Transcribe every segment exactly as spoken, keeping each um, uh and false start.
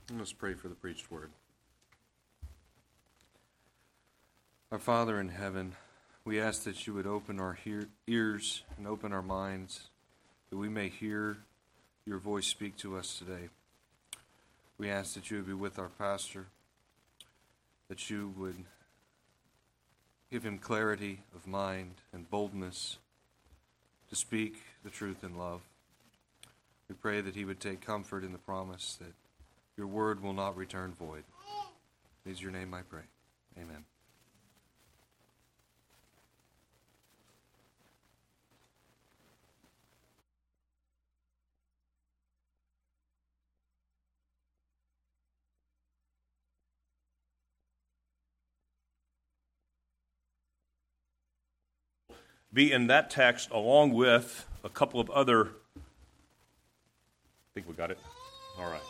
Let's pray for the preached word. Our Father in heaven, we ask that you would open our hear- ears and open our minds, that we may hear your voice speak to us today. We ask that you would be with our pastor, that you would give him clarity of mind and boldness to speak the truth in love. We pray that he would take comfort in the promise that your word will not return void. In your name I pray. Amen. Be in that text along with a couple of other, I think we got it. All right.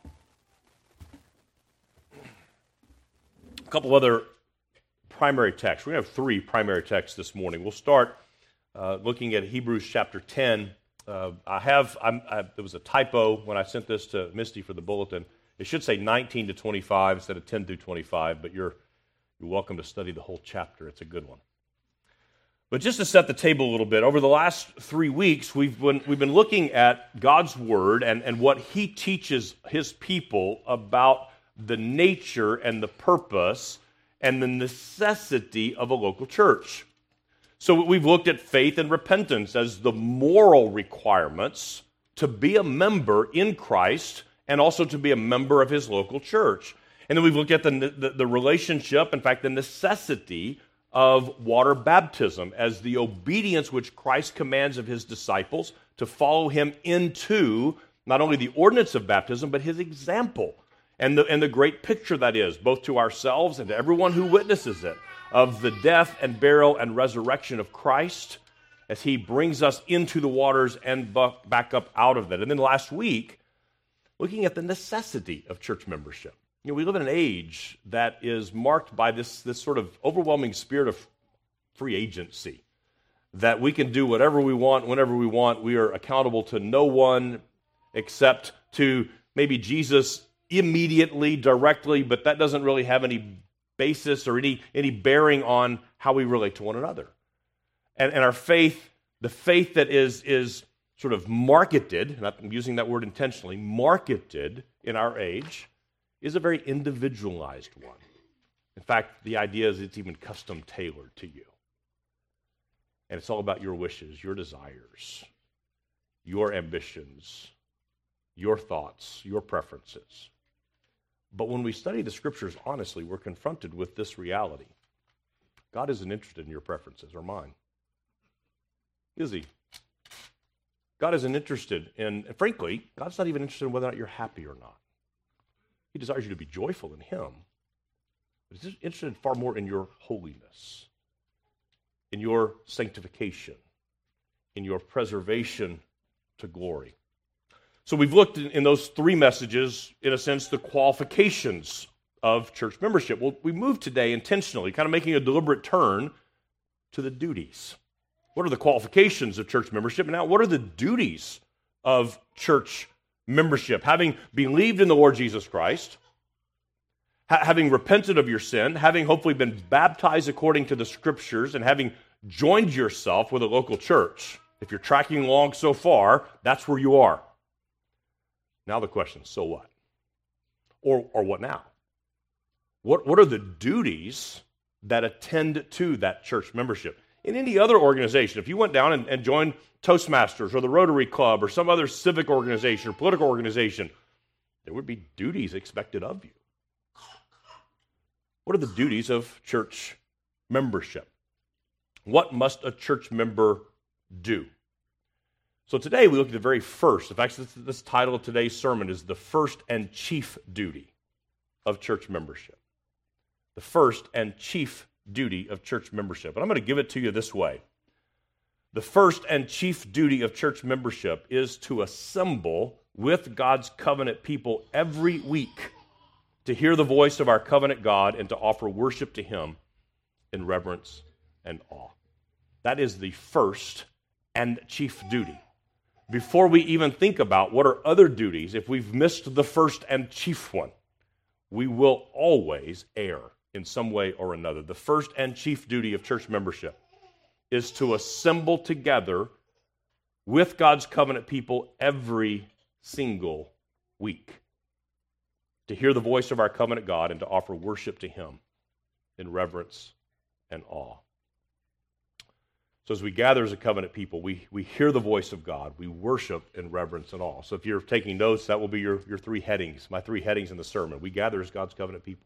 A couple of other primary texts. We have three primary texts this morning. We'll start uh, looking at Hebrews chapter ten. Uh, I have, I'm, I, there was a typo when I sent this to Misty for the bulletin. It should say nineteen to twenty-five instead of ten through twenty-five, but you're, you're welcome to study the whole chapter. It's a good one. But just to set the table a little bit, over the last three weeks, we've been, we've been looking at God's Word and, and what He teaches His people about the nature and the purpose and the necessity of a local church. So we've looked at faith and repentance as the moral requirements to be a member in Christ and also to be a member of His local church. And then we've looked at the, the, the relationship, in fact, the necessity of water baptism as the obedience which Christ commands of His disciples to follow Him into not only the ordinance of baptism, but His example and the, and the great picture that is, both to ourselves and to everyone who witnesses it, of the death and burial and resurrection of Christ as He brings us into the waters and back up out of it. And then last week, looking at the necessity of church membership. You know, we live in an age that is marked by this, this sort of overwhelming spirit of free agency, that we can do whatever we want, whenever we want. We are accountable to no one except to maybe Jesus immediately, directly, but that doesn't really have any basis or any, any bearing on how we relate to one another. And, and our faith, the faith that is, is sort of marketed, and I'm using that word intentionally, marketed in our age, is a very individualized one. In fact, the idea is it's even custom tailored to you. And it's all about your wishes, your desires, your ambitions, your thoughts, your preferences. But when we study the Scriptures honestly, we're confronted with this reality. God isn't interested in your preferences or mine. Is He? God isn't interested in, and frankly, God's not even interested in whether or not you're happy or not. He desires you to be joyful in Him, but He's interested far more in your holiness, in your sanctification, in your preservation to glory. So we've looked in, in those three messages, in a sense, the qualifications of church membership. Well, we moved today intentionally, kind of making a deliberate turn to the duties. What are the qualifications of church membership? And now, what are the duties of church membership? Having believed in the Lord Jesus Christ, ha- having repented of your sin, having hopefully been baptized according to the Scriptures, and having joined yourself with a local church. If you're tracking along so far, that's where you are. Now the question, so what? Or, or what now? What, what are the duties that attend to that church membership? In any other organization, if you went down and, and joined Toastmasters or the Rotary Club or some other civic organization or political organization, there would be duties expected of you. What are the duties of church membership? What must a church member do? So today we look at the very first. In fact, this, this title of today's sermon is the first and chief duty of church membership. The first and chief duty of church membership. And I'm going to give it to you this way. The first and chief duty of church membership is to assemble with God's covenant people every week to hear the voice of our covenant God and to offer worship to Him in reverence and awe. That is the first and chief duty. before we even think about what are other duties, if we've missed the first and chief one, we will always err in some way or another. The first and chief duty of church membership is to assemble together with God's covenant people every single week, to hear the voice of our covenant God and to offer worship to Him in reverence and awe. So as we gather as a covenant people, we, we hear the voice of God, we worship in reverence and awe. So if you're taking notes, that will be your, your three headings, my three headings in the sermon. We gather as God's covenant people.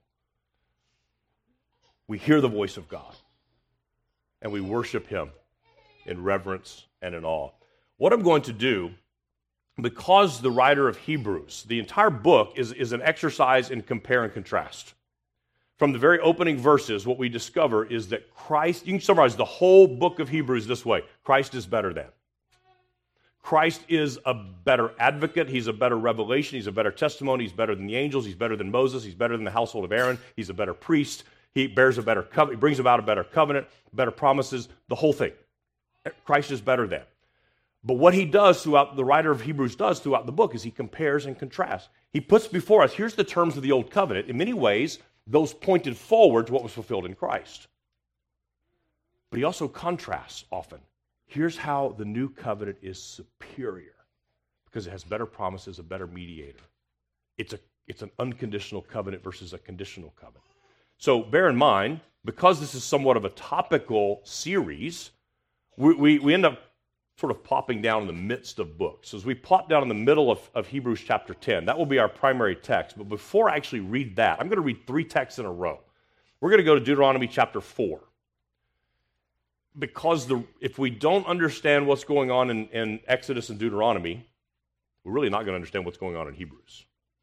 We hear the voice of God, and we worship Him in reverence and in awe. What I'm going to do, because the writer of Hebrews, the entire book is, is an exercise in compare and contrast. From the very opening verses, what we discover is that Christ, you can summarize the whole book of Hebrews this way: Christ is better than. Christ is a better advocate, He's a better revelation, He's a better testimony, He's better than the angels, He's better than Moses, He's better than the household of Aaron, He's a better priest, He bears a better covenant, He brings about a better covenant, better promises, the whole thing. Christ is better than. But what he does throughout, the writer of Hebrews does throughout the book, is he compares and contrasts. He puts before us, here's the terms of the old covenant. In many ways, those pointed forward to what was fulfilled in Christ. But he also contrasts often. Here's how the new covenant is superior, because it has better promises, a better mediator. It's a it's an unconditional covenant versus a conditional covenant. So bear in mind, because this is somewhat of a topical series, we, we, we end up sort of plopping down in the midst of books. So as we plop down in the middle of, of Hebrews chapter ten, that will be our primary text. But before I actually read that, I'm going to read three texts in a row. We're going to go to Deuteronomy chapter four. Because the, if we don't understand what's going on in, in Exodus and Deuteronomy, we're really not going to understand what's going on in Hebrews.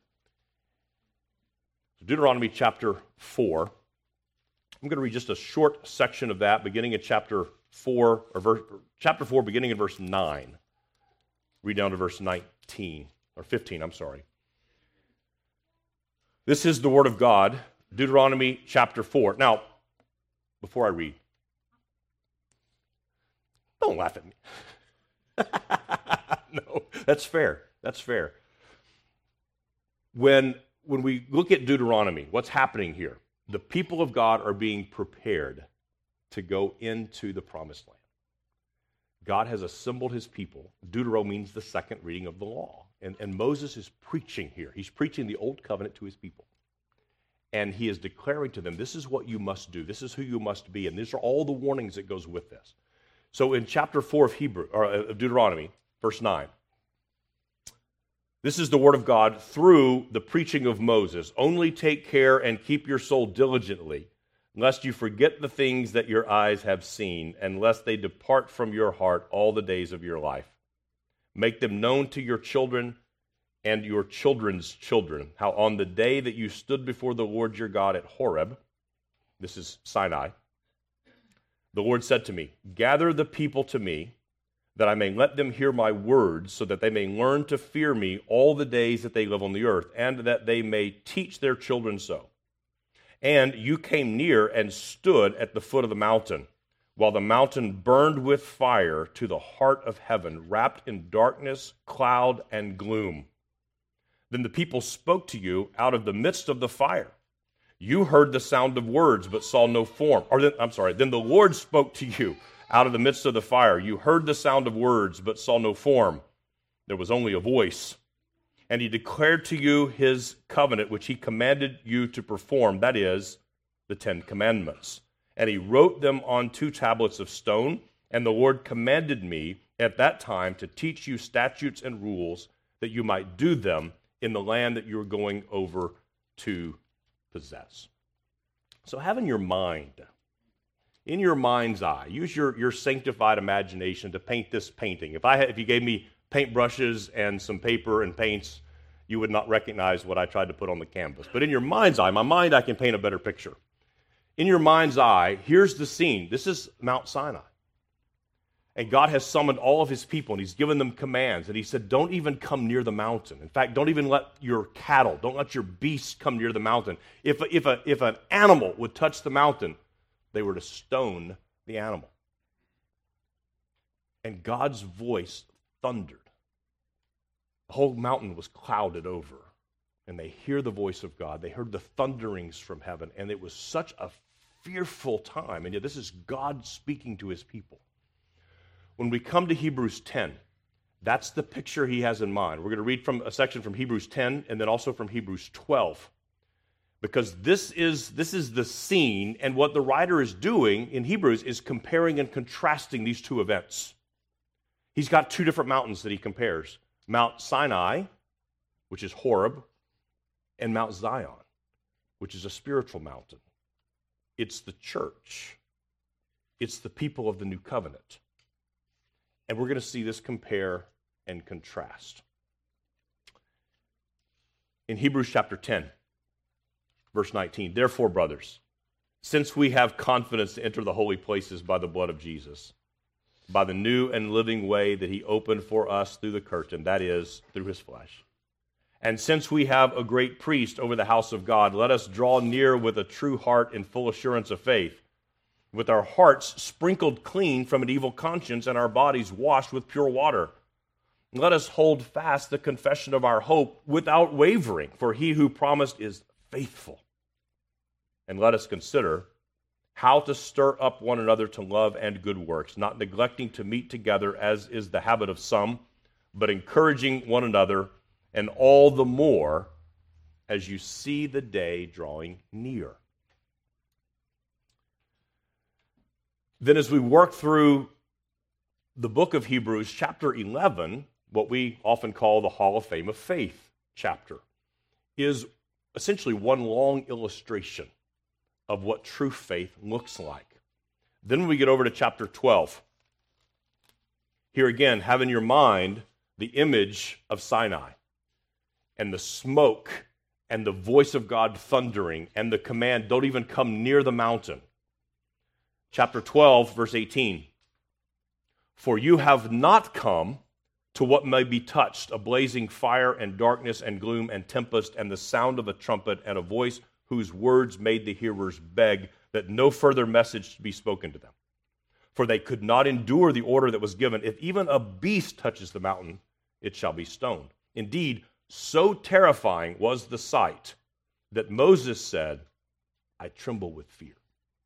So Deuteronomy chapter four. I'm going to read just a short section of that, beginning at chapter four, or verse, chapter four, beginning in verse nine. Read down to verse nineteen, or fifteen, I'm sorry. This is the word of God, Deuteronomy chapter four. Now, before I read, don't laugh at me. No, that's fair. That's fair. When, when we look at Deuteronomy, what's happening here? The people of God are being prepared to go into the promised land. God has assembled his people. Deutero means the second reading of the law. And, and Moses is preaching here. He's preaching the old covenant to his people. And he is declaring to them, this is what you must do. This is who you must be. And these are all the warnings that goes with this. So in chapter four of Hebrew, or of Deuteronomy, verse nine, this is the word of God through the preaching of Moses. Only take care and keep your soul diligently, lest you forget the things that your eyes have seen, and lest they depart from your heart all the days of your life. Make them known to your children and your children's children, how on the day that you stood before the Lord your God at Horeb, this is Sinai, the Lord said to me, gather the people to me, that I may let them hear my words, so that they may learn to fear me all the days that they live on the earth, and that they may teach their children so. And you came near and stood at the foot of the mountain, while the mountain burned with fire to the heart of heaven, wrapped in darkness, cloud, and gloom. Then the people spoke to you out of the midst of the fire. You heard the sound of words, but saw no form. Or then, I'm sorry, then the Lord spoke to you out of the midst of the fire. You heard the sound of words, but saw no form. There was only a voice. And he declared to you his covenant, which he commanded you to perform, that is, the Ten Commandments. And he wrote them on two tablets of stone, and the Lord commanded me at that time to teach you statutes and rules, that you might do them in the land that you are going over to possess. So have in your mind, in your mind's eye, use your, your sanctified imagination to paint this painting. If I had, if you gave me paintbrushes and some paper and paints, you would not recognize what I tried to put on the canvas. But in your mind's eye, my mind, I can paint a better picture. In your mind's eye, here's the scene. This is Mount Sinai. And God has summoned all of his people, and he's given them commands. And he said, don't even come near the mountain. In fact, don't even let your cattle, don't let your beasts come near the mountain. If, a, if, a, if an animal would touch the mountain, they were to stone the animal. And God's voice thundered The whole mountain was clouded over, and they hear the voice of God. They heard the thunderings from heaven, and it was such a fearful time. And yet this is God speaking to his people. When we come to Hebrews ten, that's the picture he has in mind. We're going to read from a section from Hebrews ten and then also from Hebrews twelve. Because this is, this is the scene, and what the writer is doing in Hebrews is comparing and contrasting these two events. He's got two different mountains that he compares. Mount Sinai, which is Horeb, and Mount Zion, which is a spiritual mountain. It's the church. It's the people of the new covenant. And we're going to see this compare and contrast. In Hebrews chapter ten, verse nineteen, therefore, brothers, since we have confidence to enter the holy places by the blood of Jesus, by the new and living way that he opened for us through the curtain, that is, through his flesh. And since we have a great priest over the house of God, let us draw near with a true heart and full assurance of faith, with our hearts sprinkled clean from an evil conscience and our bodies washed with pure water. Let us hold fast the confession of our hope without wavering, for he who promised is faithful. And let us consider how to stir up one another to love and good works, not neglecting to meet together as is the habit of some, but encouraging one another, and all the more as you see the day drawing near. Then as we work through the book of Hebrews, chapter eleven, what we often call the Hall of Fame of Faith chapter, is essentially one long illustration of what true faith looks like. Then when we get over to chapter twelve, here again, have in your mind the image of Sinai and the smoke and the voice of God thundering and the command, don't even come near the mountain. Chapter twelve, verse eighteen, for you have not come to what may be touched, a blazing fire and darkness and gloom and tempest and the sound of a trumpet and a voice whose words made the hearers beg that no further message should be spoken to them. For they could not endure the order that was given. If even a beast touches the mountain, it shall be stoned. Indeed, so terrifying was the sight that Moses said, I tremble with fear.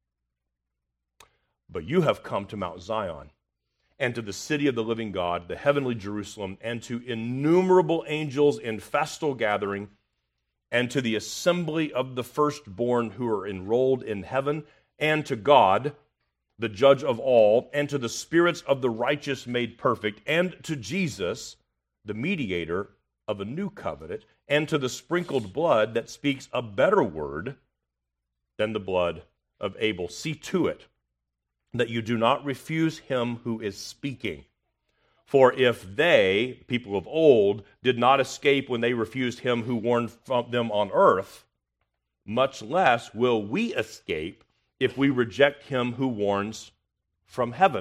But you have come to Mount Zion, and to the city of the living God, the heavenly Jerusalem, and to innumerable angels in festal gathering, and to the assembly of the firstborn who are enrolled in heaven, and to God, the judge of all, and to the spirits of the righteous made perfect, and to Jesus, the mediator of a new covenant, and to the sprinkled blood that speaks a better word than the blood of Abel. See to it that you do not refuse him who is speaking. For if they, people of old, did not escape when they refused him who warned from them on earth, much less will we escape if we reject him who warns from heaven.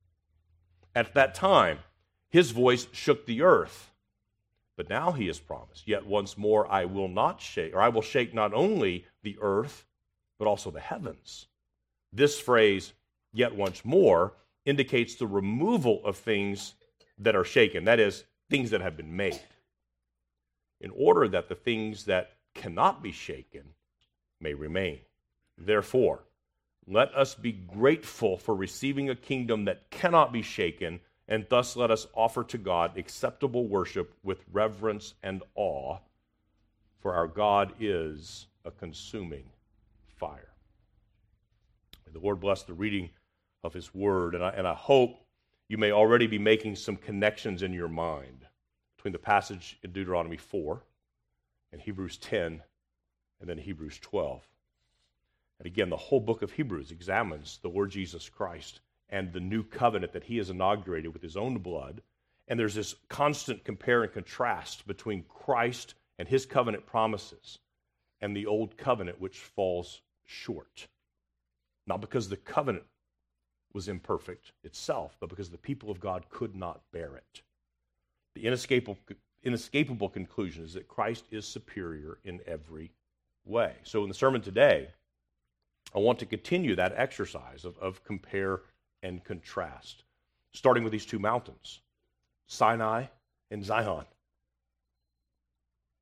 At that time, his voice shook the earth. But now he has promised, yet once more I will not shake, or I will shake not only the earth, but also the heavens. This phrase, yet once more, indicates the removal of things that are shaken, that is, things that have been made, in order that the things that cannot be shaken may remain. Therefore, let us be grateful for receiving a kingdom that cannot be shaken, and thus let us offer to God acceptable worship with reverence and awe, for our God is a consuming fire. May the Lord bless the reading of his word, and I, and I hope you may already be making some connections in your mind between the passage in Deuteronomy four and Hebrews ten and then Hebrews twelve. And again, the whole book of Hebrews examines the Lord Jesus Christ and the new covenant that he has inaugurated with his own blood. And there's this constant compare and contrast between Christ and his covenant promises and the old covenant, which falls short. Not because the covenant was imperfect itself, but because the people of God could not bear it. The inescapable, inescapable conclusion is that Christ is superior in every way. So in the sermon today, I want to continue that exercise of, of compare and contrast, starting with these two mountains, Sinai and Zion.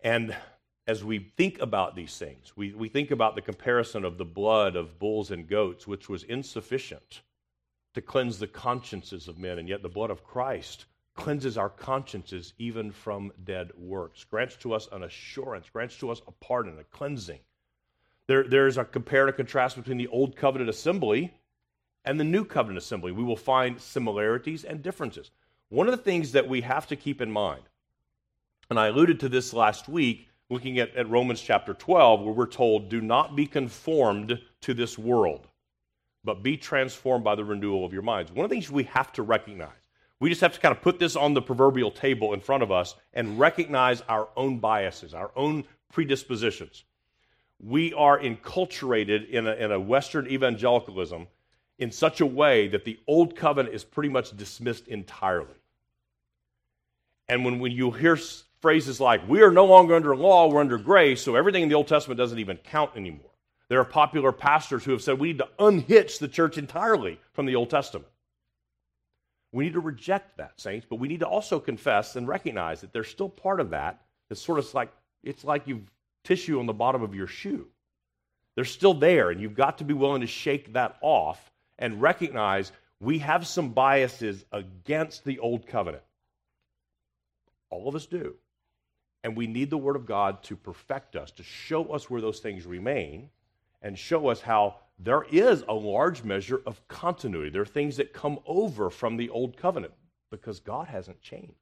And as we think about these things, we, we think about the comparison of the blood of bulls and goats, which was insufficient to cleanse the consciences of men, and yet the blood of Christ cleanses our consciences even from dead works, grants to us an assurance, grants to us a pardon, a cleansing. There, there's a compare and contrast between the Old Covenant assembly and the New Covenant assembly. We will find similarities and differences. One of the things that we have to keep in mind, and I alluded to this last week, looking at, at Romans chapter twelve, where we're told, do not be conformed to this world, but be transformed by the renewal of your minds. One of the things we have to recognize, we just have to kind of put this on the proverbial table in front of us and recognize our own biases, our own predispositions. We are enculturated in a, in a Western evangelicalism in such a way that the Old Covenant is pretty much dismissed entirely. And when, when you hear phrases like, we are no longer under law, we're under grace, so everything in the Old Testament doesn't even count anymore. There are popular pastors who have said we need to unhitch the church entirely from the Old Testament. We need to reject that, saints, but we need to also confess and recognize that there's still part of that that's sort of like, it's like you've tissue on the bottom of your shoe. They're still there, and you've got to be willing to shake that off and recognize we have some biases against the Old Covenant. All of us do. And we need the Word of God to perfect us, to show us where those things remain, and show us how there is a large measure of continuity. There are things that come over from the Old Covenant because God hasn't changed.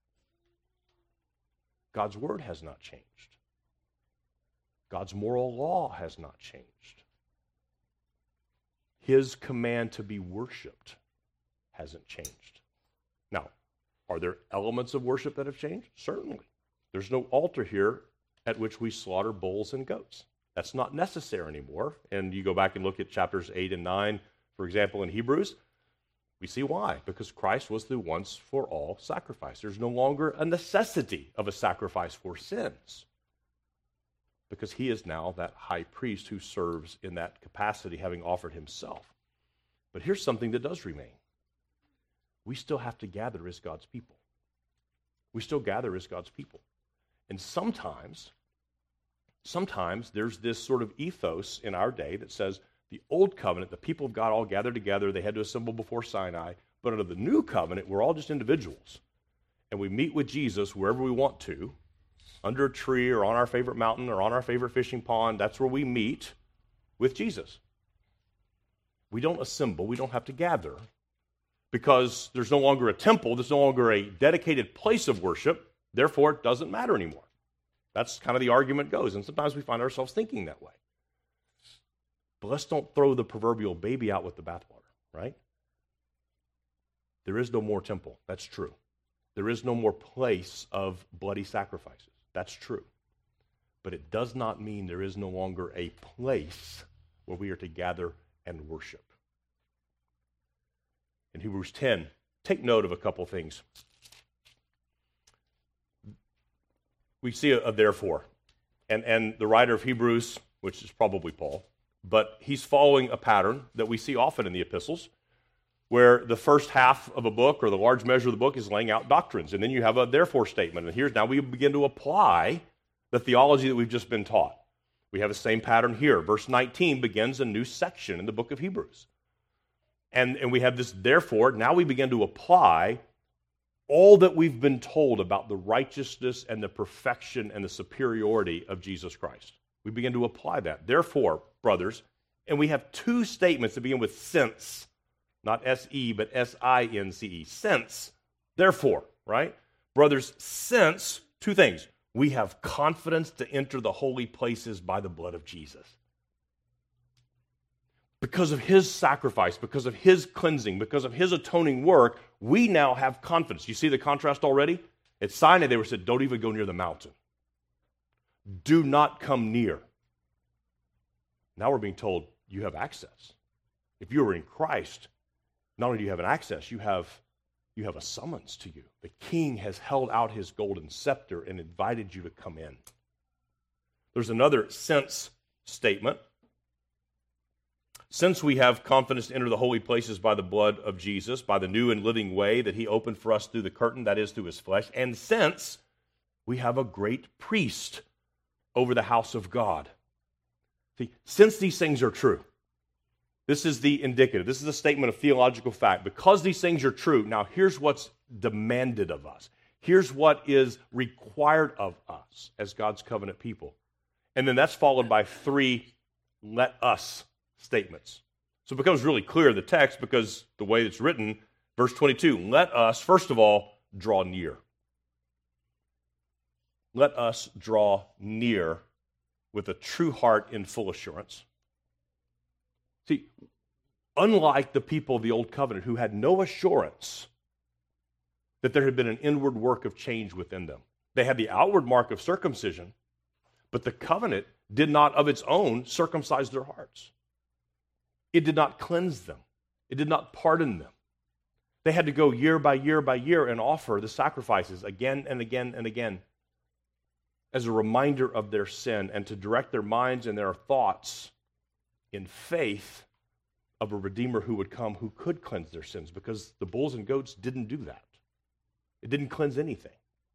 God's Word has not changed. God's moral law has not changed. His command to be worshiped hasn't changed. Now, are there elements of worship that have changed? Certainly. There's no altar here at which we slaughter bulls and goats. That's not necessary anymore. And you go back and look at chapters eight and nine, for example, in Hebrews, we see why. Because Christ was the once for all sacrifice. There's no longer a necessity of a sacrifice for sins. Because he is now that high priest who serves in that capacity, having offered himself. But here's something that does remain. We still have to gather as God's people. We still gather as God's people. And sometimes, sometimes there's this sort of ethos in our day that says the Old Covenant, the people of God all gathered together, they had to assemble before Sinai, but under the New Covenant, we're all just individuals. And we meet with Jesus wherever we want to, under a tree or on our favorite mountain or on our favorite fishing pond. That's where we meet with Jesus. We don't assemble, we don't have to gather, because there's no longer a temple, there's no longer a dedicated place of worship, therefore it doesn't matter anymore. That's kind of the argument goes, and sometimes we find ourselves thinking that way. But let's don't throw the proverbial baby out with the bathwater, right? There is no more temple, that's true. There is no more place of bloody sacrifices. That's true. But it does not mean there is no longer a place where we are to gather and worship. In Hebrews ten, take note of a couple things. We see a, a therefore. And, and the writer of Hebrews, which is probably Paul, but he's following a pattern that we see often in the epistles, where the first half of a book or the large measure of the book is laying out doctrines. And then you have a therefore statement. And here's now we begin to apply the theology that we've just been taught. We have the same pattern here. Verse nineteen begins a new section in the book of Hebrews. And, and we have this therefore. Now we begin to apply all that we've been told about the righteousness and the perfection and the superiority of Jesus Christ. We begin to apply that. Therefore, brothers, and we have two statements that begin with since. Not S E, but S I N C E. Since, therefore, right? Brothers, since, two things. We have confidence to enter the holy places by the blood of Jesus. Because of his sacrifice, because of his cleansing, because of his atoning work, we now have confidence. You see the contrast already? At Sinai, they were said, don't even go near the mountain. Do not come near. Now we're being told, you have access. If you are in Christ, not only do you have an access, you have, you have a summons to you. The king has held out his golden scepter and invited you to come in. There's another since statement. Since we have confidence to enter the holy places by the blood of Jesus, by the new and living way that he opened for us through the curtain, that is through his flesh, and since we have a great priest over the house of God. See, since these things are true, this is the indicative. This is a statement of theological fact. Because these things are true, now here's what's demanded of us. Here's what is required of us as God's covenant people. And then that's followed by three let us statements. So it becomes really clear in the text because the way it's written, verse twenty-two, let us, first of all, draw near. Let us draw near with a true heart in full assurance. See, unlike the people of the Old Covenant who had no assurance that there had been an inward work of change within them, they had the outward mark of circumcision, but the covenant did not of its own circumcise their hearts. It did not cleanse them. It did not pardon them. They had to go year by year by year and offer the sacrifices again and again and again as a reminder of their sin and to direct their minds and their thoughts in faith of a Redeemer who would come who could cleanse their sins, because the bulls and goats didn't do that. It didn't cleanse anything.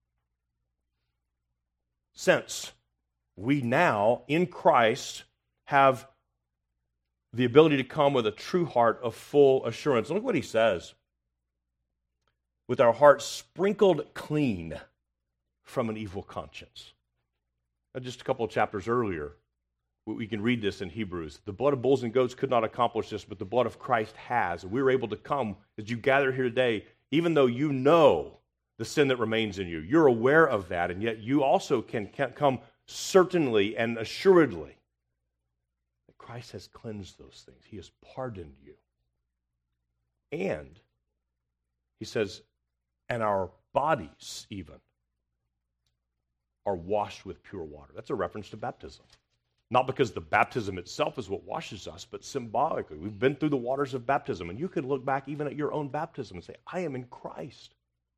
Since we now, in Christ, have the ability to come with a true heart of full assurance. Look what he says. With our hearts sprinkled clean from an evil conscience. Now, just a couple of chapters earlier, we can read this in Hebrews. The blood of bulls and goats could not accomplish this, but the blood of Christ has. And we were able to come, as you gather here today, even though you know the sin that remains in you. You're aware of that, and yet you also can, can come certainly and assuredly that Christ has cleansed those things. He has pardoned you. And, he says, and our bodies even are washed with pure water. That's a reference to baptism. Not because the baptism itself is what washes us, but symbolically. We've been through the waters of baptism, and you could look back even at your own baptism and say, I am in Christ.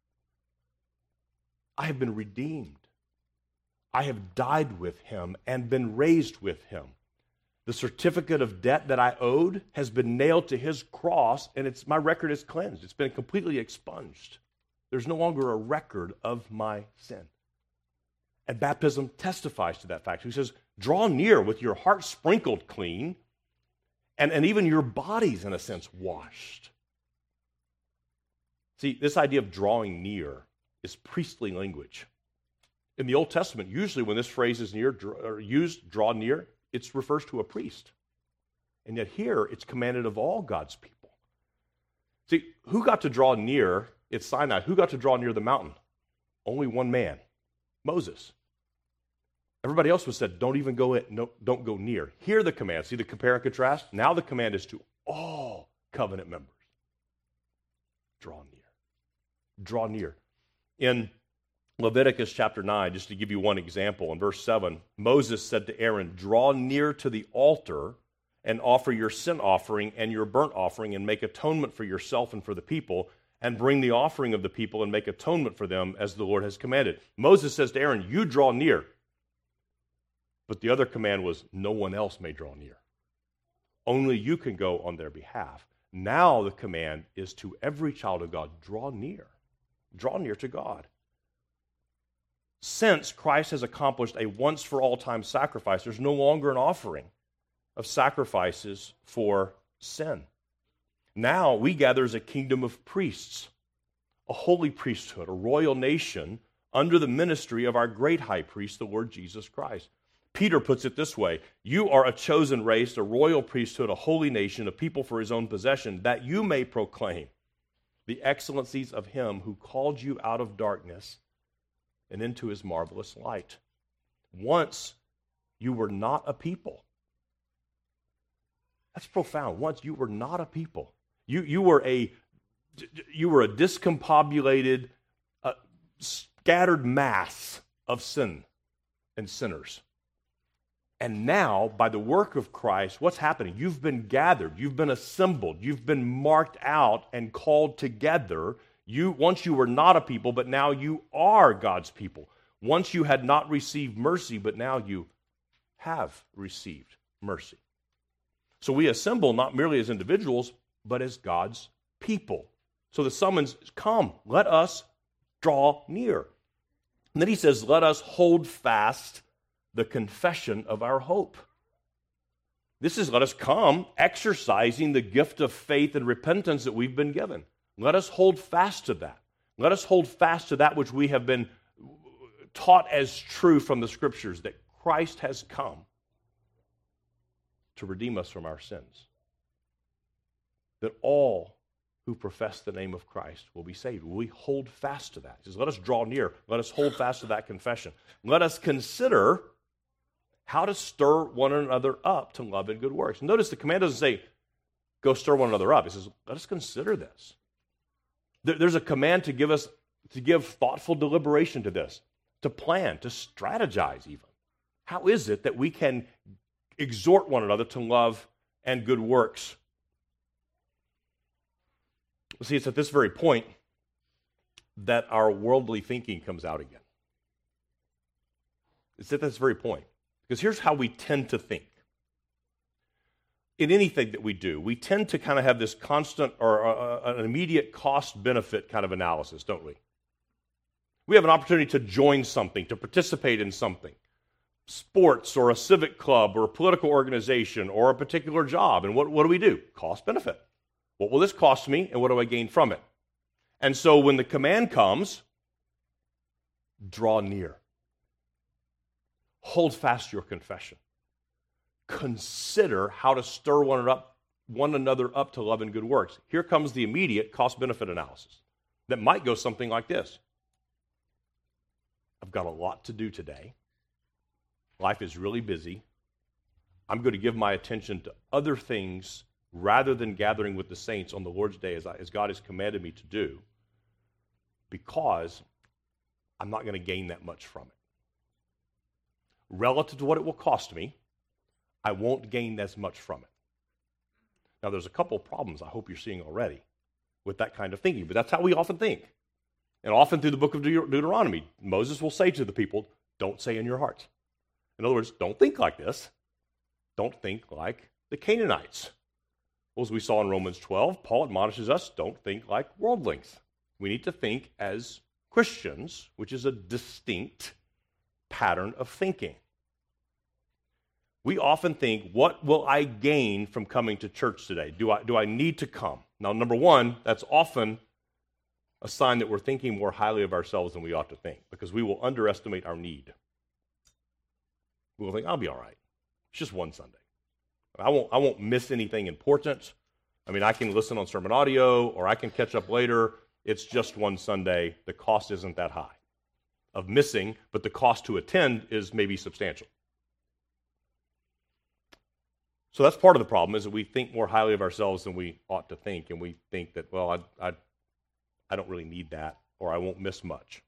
I have been redeemed. I have died with him and been raised with him. The certificate of debt that I owed has been nailed to his cross, and it's my record is cleansed. It's been completely expunged. There's no longer a record of my sin. And baptism testifies to that fact. He says, draw near with your heart sprinkled clean, and, and even your bodies, in a sense, washed. See, this idea of drawing near is priestly language. In the Old Testament, usually when this phrase is near, or used, draw near, it refers to a priest. And yet here, it's commanded of all God's people. See, who got to draw near at Sinai? Who got to draw near the mountain? Only one man, Moses. Everybody else was said, don't even go in, no, don't go near. Here the command, see the compare and contrast? Now the command is to all covenant members. Draw near. Draw near. In Leviticus chapter nine, just to give you one example, in verse seven, Moses said to Aaron, draw near to the altar and offer your sin offering and your burnt offering and make atonement for yourself and for the people, and bring the offering of the people and make atonement for them as the Lord has commanded. Moses says to Aaron, you draw near. But the other command was, no one else may draw near. Only you can go on their behalf. Now the command is to every child of God, draw near. Draw near to God. Since Christ has accomplished a once-for-all-time sacrifice, there's no longer an offering of sacrifices for sin. Now we gather as a kingdom of priests, a holy priesthood, a royal nation, under the ministry of our great high priest, the Lord Jesus Christ. Peter puts it this way, you are a chosen race, a royal priesthood, a holy nation, a people for his own possession, that you may proclaim the excellencies of him who called you out of darkness and into his marvelous light. Once you were not a people. That's profound. Once you were not a people. You, you, were, a, you were a discombobulated, uh, scattered mass of sin and sinners. And now, by the work of Christ, what's happening? You've been gathered, you've been assembled, you've been marked out and called together. You, once you were not a people, but now you are God's people. Once you had not received mercy, but now you have received mercy. So we assemble not merely as individuals, but as God's people. So the summons, come, let us draw near. And then he says, let us hold fast the confession of our hope. This is let us come exercising the gift of faith and repentance that we've been given. Let us hold fast to that. Let us hold fast to that which we have been taught as true from the Scriptures, that Christ has come to redeem us from our sins. That all who profess the name of Christ will be saved. We hold fast to that. He says, let us draw near. Let us hold fast to that confession. Let us consider how to stir one another up to love and good works. And notice the command doesn't say, go stir one another up. It says, let us consider this. There's a command to give us, to give thoughtful deliberation to this, to plan, to strategize even. How is it that we can exhort one another to love and good works? See, it's at this very point that our worldly thinking comes out again. It's at this very point. Because here's how we tend to think. In anything that we do, we tend to kind of have this constant or uh, an immediate cost-benefit kind of analysis, don't we? We have an opportunity to join something, to participate in something. Sports or a civic club or a political organization or a particular job. And what, what do we do? Cost-benefit. What will this cost me, and what do I gain from it? And so when the command comes, draw near. Hold fast your confession. Consider how to stir one, up, one another up to love and good works. Here comes the immediate cost-benefit analysis that might go something like this. I've got a lot to do today. Life is really busy. I'm going to give my attention to other things rather than gathering with the saints on the Lord's Day as, I, as God has commanded me to do, because I'm not going to gain that much from it. Relative to what it will cost me, I won't gain as much from it. Now, there's a couple of problems I hope you're seeing already with that kind of thinking, but that's how we often think. And often through the book of Deut- Deuteronomy, Moses will say to the people, don't say in your heart. In other words, don't think like this. Don't think like the Canaanites. Well, as we saw in Romans twelve, Paul admonishes us, don't think like worldlings. We need to think as Christians, which is a distinct pattern of thinking. We often think, what will I gain from coming to church today? Do I, do I need to come? Now, number one, that's often a sign that we're thinking more highly of ourselves than we ought to think, because we will underestimate our need. We will think, I'll be all right. It's just one Sunday. I won't, I won't miss anything important. I mean, I can listen on sermon audio, or I can catch up later. It's just one Sunday. The cost isn't that high of missing, but the cost to attend is maybe substantial. So that's part of the problem, is that we think more highly of ourselves than we ought to think, and we think that, well, I, I, I don't really need that, or I won't miss much.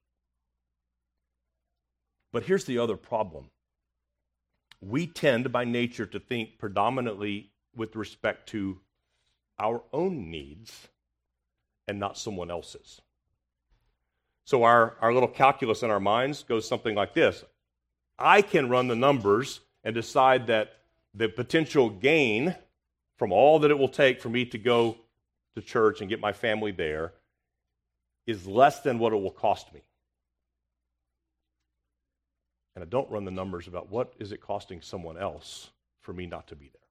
But here's the other problem. We tend by nature to think predominantly with respect to our own needs and not someone else's. So our, our little calculus in our minds goes something like this. I can run the numbers and decide that the potential gain from all that it will take for me to go to church and get my family there is less than what it will cost me. And I don't run the numbers about what is it costing someone else for me not to be there.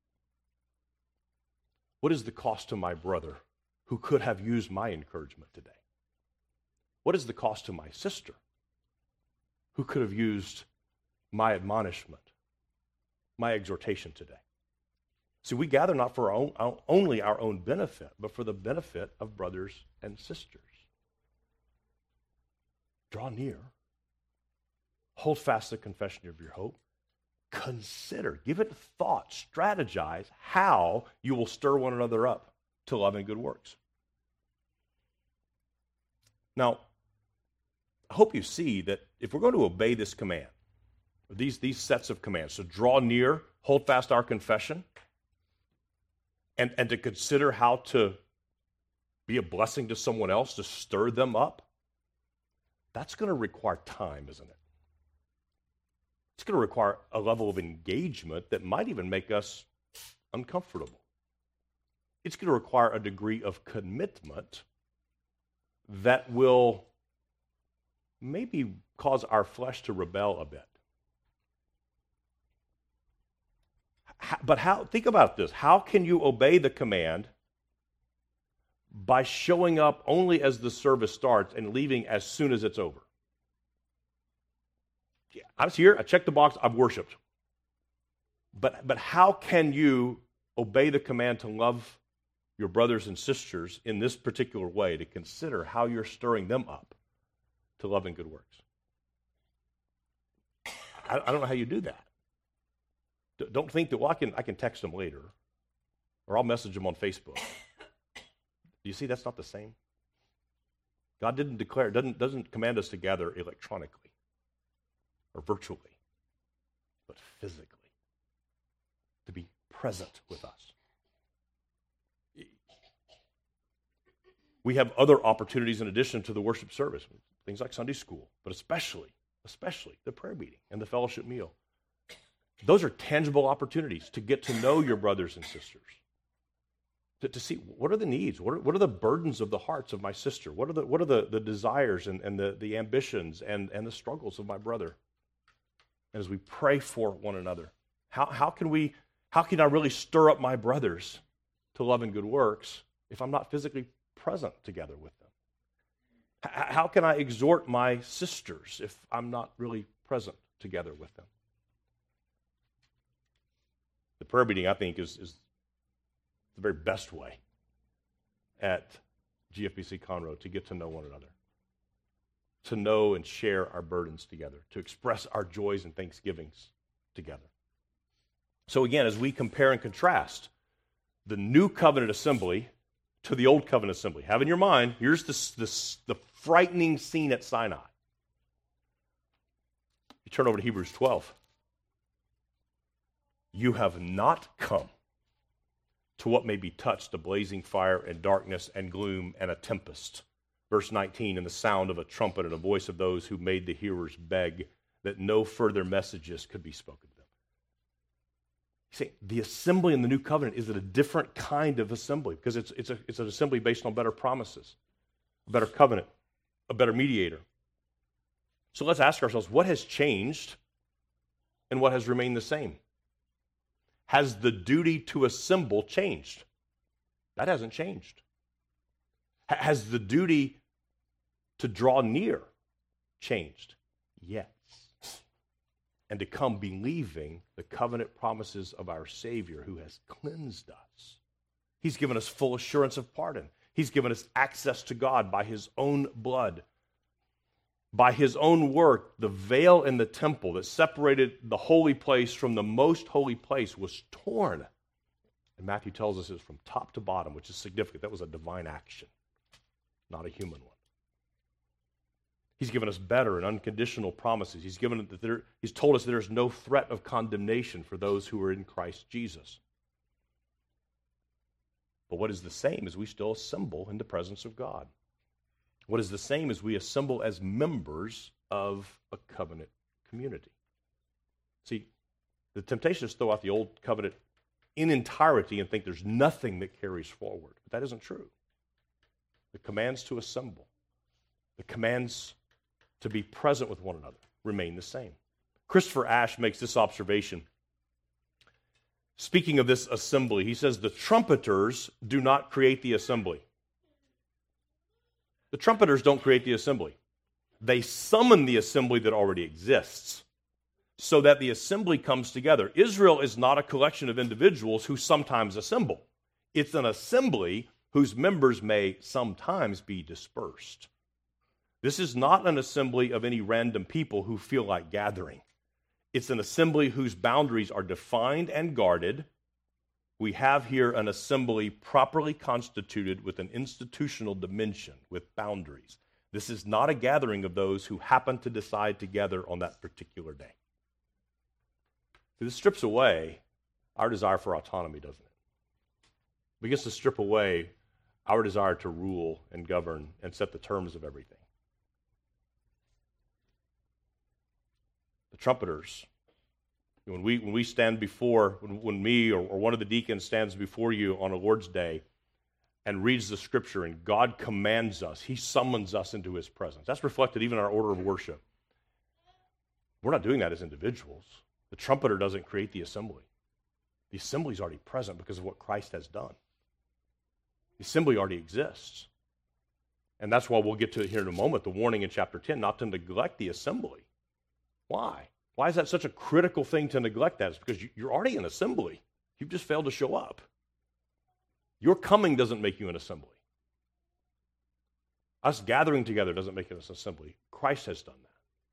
What is the cost to my brother who could have used my encouragement today? What is the cost to my sister who could have used my admonishment, my exhortation today? See, we gather not for our own, our, only our own benefit, but for the benefit of brothers and sisters. Draw near. Hold fast the confession of your hope. Consider, give it thought, strategize how you will stir one another up to love and good works. Now, I hope you see that if we're going to obey this command, these, these sets of commands, so draw near, hold fast our confession, and, and to consider how to be a blessing to someone else, to stir them up, that's going to require time, isn't it? It's going to require a level of engagement that might even make us uncomfortable. It's going to require a degree of commitment that will maybe cause our flesh to rebel a bit. But how, think about this. How can you obey the command by showing up only as the service starts and leaving as soon as it's over? I was here, I checked the box, I've worshiped. But, but how can you obey the command to love your brothers and sisters in this particular way, to consider how you're stirring them up to love and good works? I, I don't know how you do that. D- don't think that, well, I can, I can text them later, or I'll message them on Facebook. You see, that's not the same. God didn't declare, doesn't, doesn't command us to gather electronically or virtually, but physically, to be present with us. We have other opportunities in addition to the worship service, things like Sunday school, but especially, especially the prayer meeting and the fellowship meal. Those are tangible opportunities to get to know your brothers and sisters, to, to see what are the needs, what are, what are the burdens of the hearts of my sister, what are the, what are the, the desires and, and the, the ambitions and, and the struggles of my brother. And as we pray for one another, how, how can we, how can I really stir up my brothers to love and good works if I'm not physically present together with them? H- how can I exhort my sisters if I'm not really present together with them? The prayer meeting, I think, is, is the very best way at G F B C Conroe to get to know one another, to know and share our burdens together, to express our joys and thanksgivings together. So again, as we compare and contrast the new covenant assembly to the old covenant assembly, have in your mind, here's this, this, the frightening scene at Sinai. You turn over to Hebrews twelve. You have not come to what may be touched, a blazing fire and darkness and gloom and a tempest. Verse nineteen, and the sound of a trumpet and a voice of those who made the hearers beg that no further messages could be spoken to them. You see, the assembly in the new covenant is a different kind of assembly because it's, it's, a, it's an assembly based on better promises, a better covenant, a better mediator. So let's ask ourselves, what has changed and what has remained the same? Has the duty to assemble changed? That hasn't changed. H- has the duty to draw near changed? Yes. And to come believing the covenant promises of our Savior who has cleansed us. He's given us full assurance of pardon. He's given us access to God by his own blood. By his own work, the veil in the temple that separated the holy place from the most holy place was torn. And Matthew tells us it's from top to bottom, which is significant. That was a divine action, not a human one. He's given us better and unconditional promises. He's given that there, he's told us there is no threat of condemnation for those who are in Christ Jesus. But what is the same is we still assemble in the presence of God. What is the same is we assemble as members of a covenant community. See, the temptation is to throw out the old covenant in entirety and think there's nothing that carries forward. But that isn't true. The commands to assemble, the commands to be present with one another remain the same. Christopher Ash makes this observation. Speaking of this assembly, he says, the trumpeters do not create the assembly. The trumpeters don't create the assembly. They summon the assembly that already exists so that the assembly comes together. Israel is not a collection of individuals who sometimes assemble. It's an assembly whose members may sometimes be dispersed. This is not an assembly of any random people who feel like gathering. It's an assembly whose boundaries are defined and guarded. We have here an assembly properly constituted with an institutional dimension, with boundaries. This is not a gathering of those who happen to decide to gather on that particular day. This strips away our desire for autonomy, doesn't it? It begins to strip away our desire to rule and govern and set the terms of everything. The trumpeters, When we, when we stand before, when, when me or, or one of the deacons stands before you on a Lord's Day, and reads the Scripture and God commands us, He summons us into His presence. That's reflected even in our order of worship. We're not doing that as individuals. The trumpeter doesn't create the assembly. The assembly is already present because of what Christ has done. The assembly already exists. And that's why we'll get to it here in a moment, the warning in chapter ten, not to neglect the assembly. Why? Why is that such a critical thing to neglect that? It's because you're already an assembly. You've just failed to show up. Your coming doesn't make you an assembly. Us gathering together doesn't make us an assembly. Christ has done that.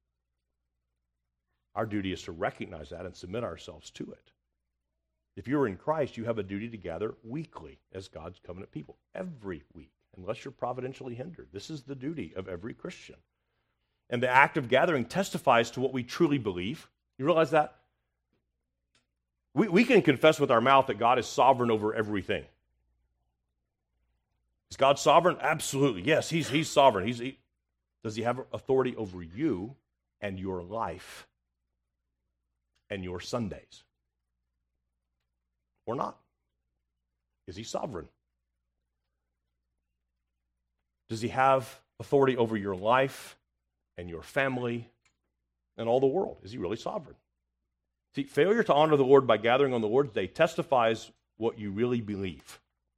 Our duty is to recognize that and submit ourselves to it. If you're in Christ, you have a duty to gather weekly as God's covenant people, every week, unless you're providentially hindered. This is the duty of every Christian. And the act of gathering testifies to what we truly believe. You realize that? We, we can confess with our mouth that God is sovereign over everything. Is God sovereign? Absolutely. Yes, he's, he's sovereign. He's, he, does he have authority over you and your life and your Sundays? Or not? Is he sovereign? Does he have authority over your life and your family and all the world? Is he really sovereign? See, failure to honor the Lord by gathering on the Lord's Day testifies what you really believe.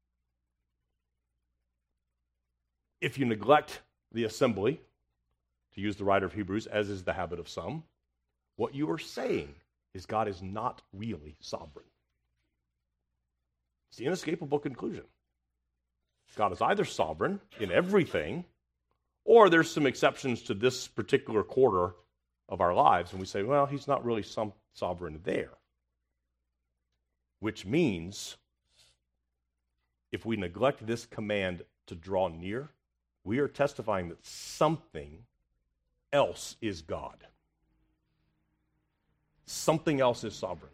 If you neglect the assembly, to use the writer of Hebrews, as is the habit of some, what you are saying is God is not really sovereign. It's the inescapable conclusion. God is either sovereign in everything, or there's some exceptions to this particular quarter of our lives, and we say, well, he's not really some sovereign there. Which means, if we neglect this command to draw near, we are testifying that something else is God. Something else is sovereign.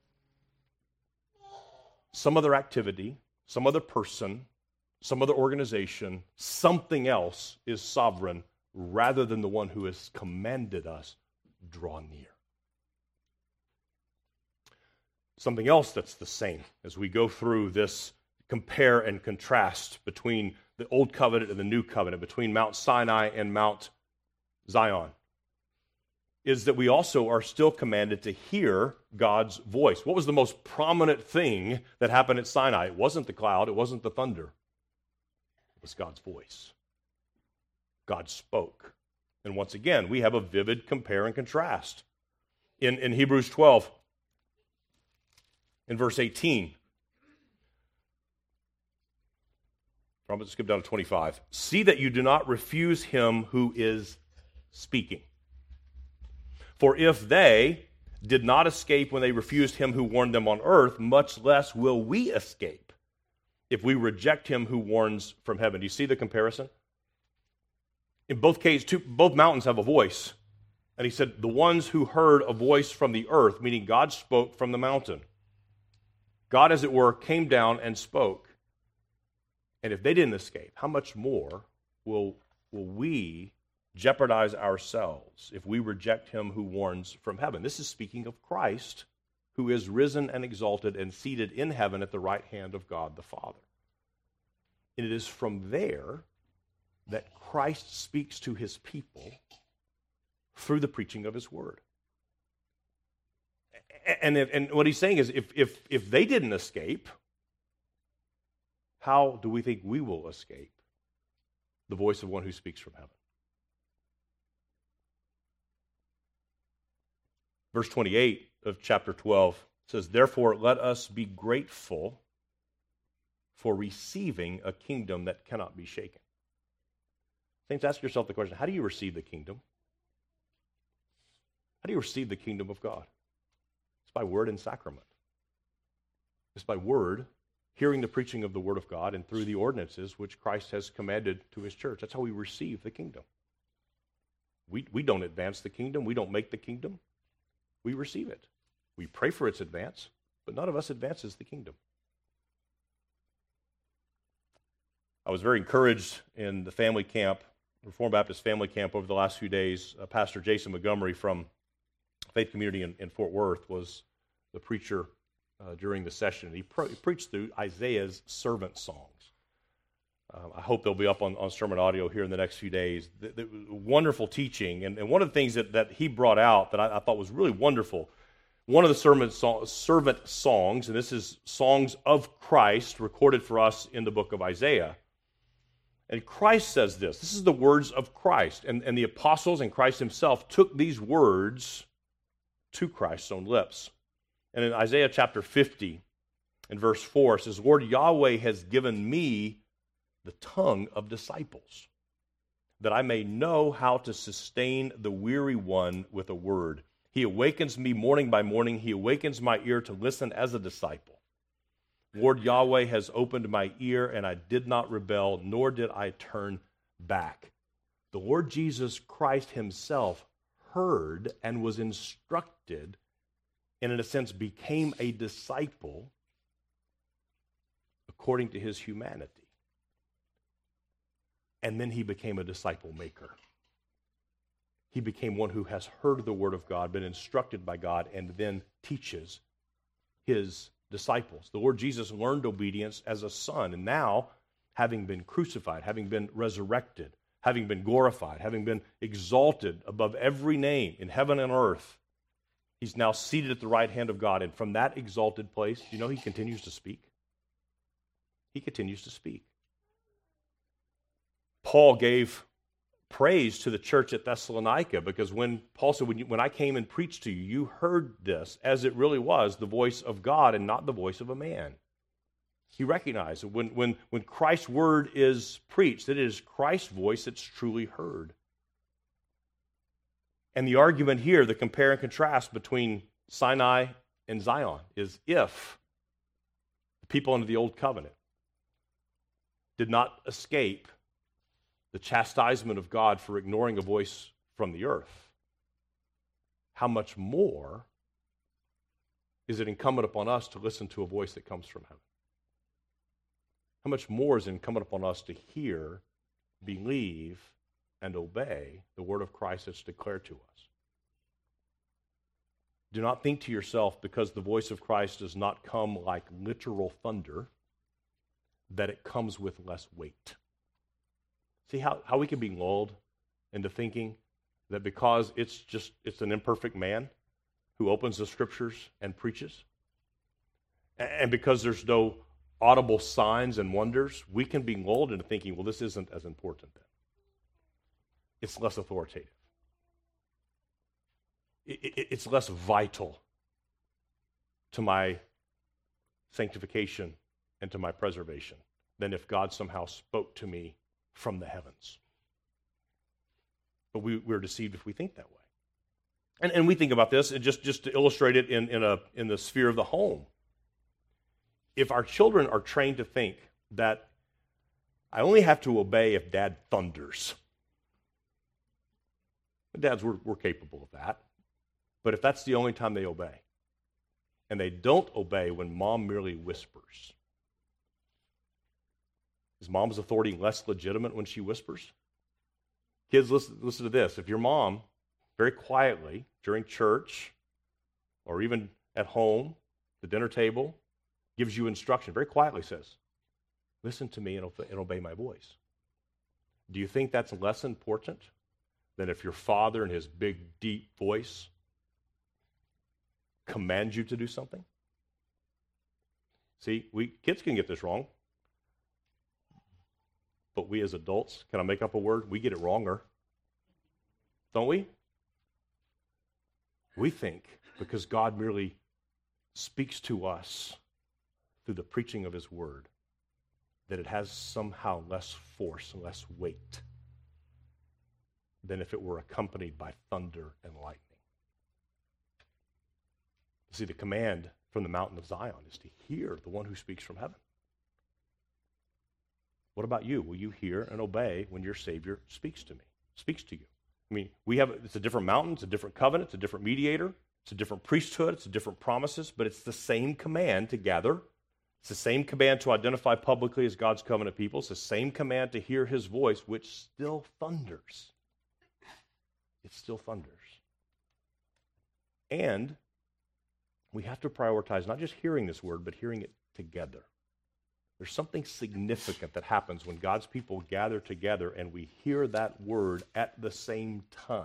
Some other activity, some other person, some other organization, something else is sovereign rather than the one who has commanded us, draw near. Something else that's the same as we go through this compare and contrast between the Old Covenant and the New Covenant, between Mount Sinai and Mount Zion, is that we also are still commanded to hear God's voice. What was the most prominent thing that happened at Sinai? It wasn't the cloud, it wasn't the thunder. It was God's voice. God spoke. And once again, we have a vivid compare and contrast. In, in Hebrews twelve, in verse eighteen, I'm going to skip down to twenty-five. See that you do not refuse him who is speaking. For if they did not escape when they refused him who warned them on earth, much less will we escape if we reject him who warns from heaven. Do you see the comparison? In both cases, two, both mountains have a voice. And he said, the ones who heard a voice from the earth, meaning God spoke from the mountain. God, as it were, came down and spoke. And if they didn't escape, how much more will, will we jeopardize ourselves if we reject him who warns from heaven? This is speaking of Christ, who is risen and exalted and seated in heaven at the right hand of God the Father. And it is from there that Christ speaks to his people through the preaching of his word. And, if, and what he's saying is, if, if, if they didn't escape, how do we think we will escape the voice of one who speaks from heaven? Verse twenty-eight of chapter twelve says, therefore let us be grateful for receiving a kingdom that cannot be shaken. Saints, ask yourself the question, how do you receive the kingdom? How do you receive the kingdom of God? It's by word and sacrament. It's by word, hearing the preaching of the word of God, and through the ordinances which Christ has commanded to his church. That's how we receive the kingdom. We, we don't advance the kingdom. We don't make the kingdom. We receive it. We pray for its advance, but none of us advances the kingdom. I was very encouraged in the family camp, Reformed Baptist family camp over the last few days. Uh, Pastor Jason Montgomery from Faith Community in, in Fort Worth was the preacher uh, during the session. He, pro- he preached through Isaiah's servant songs. I hope they'll be up on, on sermon audio here in the next few days. The, the wonderful teaching. And, and one of the things that, that he brought out that I, I thought was really wonderful, one of the sermon so, servant songs, and this is songs of Christ recorded for us in the book of Isaiah. And Christ says this. This is the words of Christ. And, and the apostles and Christ himself took these words to Christ's own lips. And in Isaiah chapter fifty, in verse four, it says, Lord Yahweh has given me the tongue of disciples, that I may know how to sustain the weary one with a word. He awakens me morning by morning. He awakens my ear to listen as a disciple. Lord Yahweh has opened my ear, and I did not rebel, nor did I turn back. The Lord Jesus Christ himself heard and was instructed, and in a sense became a disciple according to his humanity. And then he became a disciple maker. He became one who has heard the word of God, been instructed by God, and then teaches his disciples. The Lord Jesus learned obedience as a son, and now, having been crucified, having been resurrected, having been glorified, having been exalted above every name in heaven and earth, he's now seated at the right hand of God, and from that exalted place, you know, he continues to speak. He continues to speak. Paul gave praise to the church at Thessalonica because when Paul said, when, you, when I came and preached to you, you heard this as it really was, the voice of God and not the voice of a man. He recognized that when, when, when Christ's word is preached, that it is Christ's voice that's truly heard. And the argument here, the compare and contrast between Sinai and Zion, is if the people under the old covenant did not escape the chastisement of God for ignoring a voice from the earth, how much more is it incumbent upon us to listen to a voice that comes from heaven? How much more is it incumbent upon us to hear, believe, and obey the word of Christ that's declared to us? Do not think to yourself, because the voice of Christ does not come like literal thunder, that it comes with less weight. See how, how we can be lulled into thinking that because it's just it's an imperfect man who opens the scriptures and preaches, and because there's no audible signs and wonders, we can be lulled into thinking, well, this isn't as important then. It's less authoritative. It, it, it's less vital to my sanctification and to my preservation than if God somehow spoke to me from the heavens. But we, we're deceived if we think that way. And, and we think about this, and just, just to illustrate it in, in, a, in the sphere of the home. If our children are trained to think that I only have to obey if Dad thunders. Dads, we're, we're capable of that. But if that's the only time they obey, and they don't obey when Mom merely whispers, is Mom's authority less legitimate when she whispers? Kids, listen, listen to this. If your mom, very quietly, during church, or even at home, the dinner table, gives you instruction, very quietly says, listen to me and obey, and obey my voice. Do you think that's less important than if your father in his big, deep voice commands you to do something? See, we kids can get this wrong. But we as adults, can I make up a word? We get it wronger. Don't we? We think because God merely speaks to us through the preaching of his word, that it has somehow less force, less weight than if it were accompanied by thunder and lightning. See, the command from the mountain of Zion is to hear the one who speaks from heaven. What about you? Will you hear and obey when your Savior speaks to me, speaks to you? I mean, we have, it's a different mountain, it's a different covenant, it's a different mediator, it's a different priesthood, it's a different promises, but it's the same command to gather. It's the same command to identify publicly as God's covenant people. It's the same command to hear his voice, which still thunders. It still thunders. And we have to prioritize not just hearing this word, but hearing it together. There's something significant that happens when God's people gather together and we hear that word at the same time,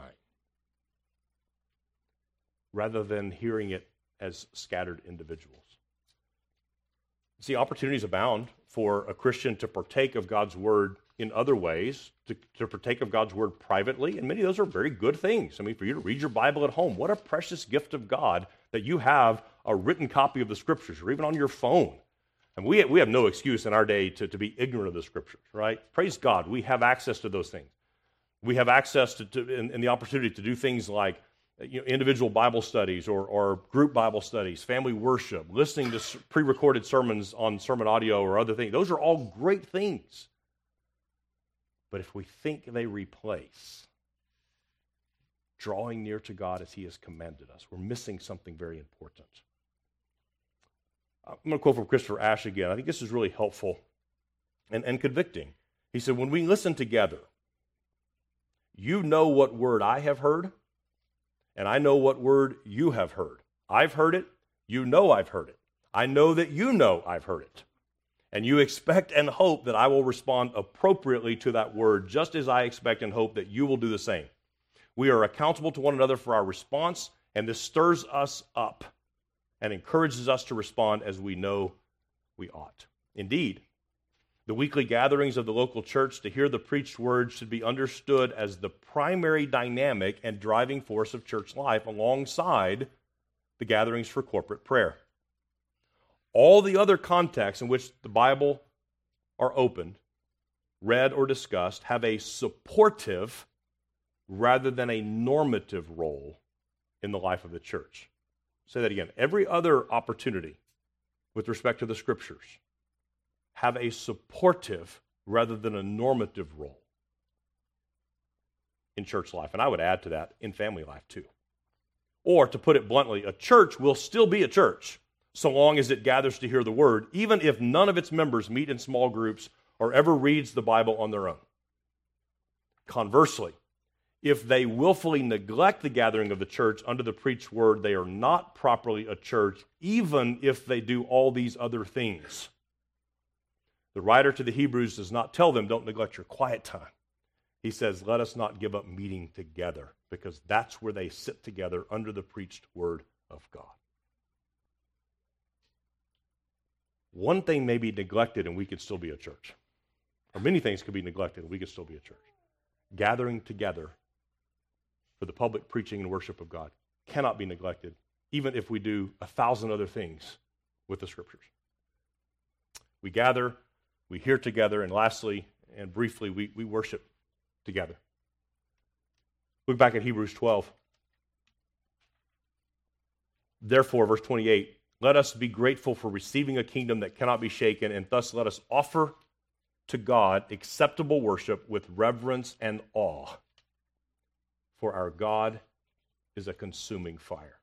rather than hearing it as scattered individuals. See, opportunities abound for a Christian to partake of God's word in other ways, to, to partake of God's word privately, and many of those are very good things. I mean, for you to read your Bible at home, what a precious gift of God that you have a written copy of the Scriptures, or even on your phone. And we, we have no excuse in our day to, to be ignorant of the Scriptures, right? Praise God, we have access to those things. We have access to, to and, and the opportunity to do things like you know, individual Bible studies or, or group Bible studies, family worship, listening to pre-recorded sermons on sermon audio or other things. Those are all great things. But if we think they replace drawing near to God as He has commanded us, we're missing something very important. I'm going to quote from Christopher Ash again. I think this is really helpful and, and convicting. He said, when we listen together, you know what word I have heard, and I know what word you have heard. I've heard it. You know I've heard it. I know that you know I've heard it. And you expect and hope that I will respond appropriately to that word, just as I expect and hope that you will do the same. We are accountable to one another for our response, and this stirs us up and encourages us to respond as we know we ought. Indeed, the weekly gatherings of the local church to hear the preached word should be understood as the primary dynamic and driving force of church life alongside the gatherings for corporate prayer. All the other contexts in which the Bible are opened, read, or discussed have a supportive rather than a normative role in the life of the church. Say that again. Every other opportunity with respect to the Scriptures have a supportive rather than a normative role in church life. And I would add to that in family life too. Or to put it bluntly, a church will still be a church so long as it gathers to hear the word, even if none of its members meet in small groups or ever reads the Bible on their own. Conversely, if they willfully neglect the gathering of the church under the preached word, they are not properly a church, even if they do all these other things. The writer to the Hebrews does not tell them, don't neglect your quiet time. He says, let us not give up meeting together, because that's where they sit together under the preached word of God. One thing may be neglected and we could still be a church. Or many things could be neglected and we could still be a church. Gathering together for the public preaching and worship of God cannot be neglected, even if we do a thousand other things with the Scriptures. We gather, we hear together, and lastly and briefly, we, we worship together. Look back at Hebrews twelve. Therefore, verse twenty-eight, let us be grateful for receiving a kingdom that cannot be shaken, and thus let us offer to God acceptable worship with reverence and awe. For our God is a consuming fire.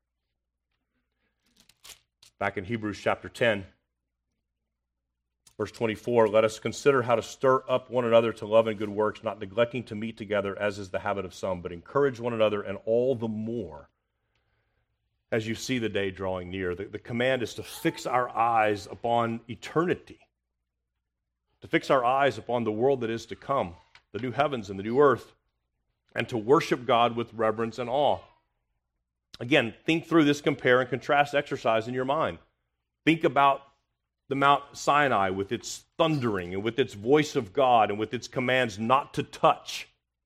Back in Hebrews chapter ten, verse twenty-four, let us consider how to stir up one another to love and good works, not neglecting to meet together as is the habit of some, but encourage one another, and all the more as you see the day drawing near. The, the command is to fix our eyes upon eternity, to fix our eyes upon the world that is to come, the new heavens and the new earth, and to worship God with reverence and awe. Again, think through this compare and contrast exercise in your mind. Think about the Mount Sinai with its thundering and with its voice of God and with its commands not to touch.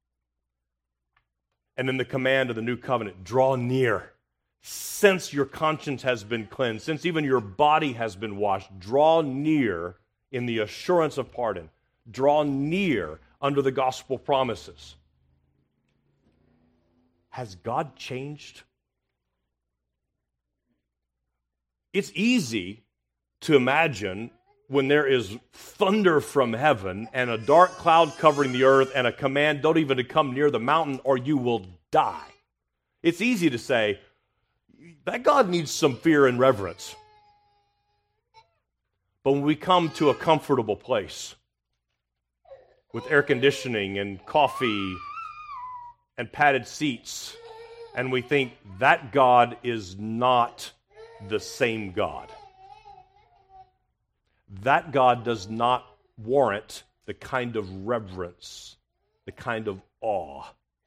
And then the command of the new covenant, draw near. Since your conscience has been cleansed, since even your body has been washed, draw near in the assurance of pardon. Draw near under the gospel promises. Has God changed? It's easy to imagine when there is thunder from heaven and a dark cloud covering the earth and a command, don't even to come near the mountain or you will die. It's easy to say, that God needs some fear and reverence. But when we come to a comfortable place with air conditioning and coffee and padded seats, and we think that God is not the same God. that God does not warrant the kind of reverence, the kind of awe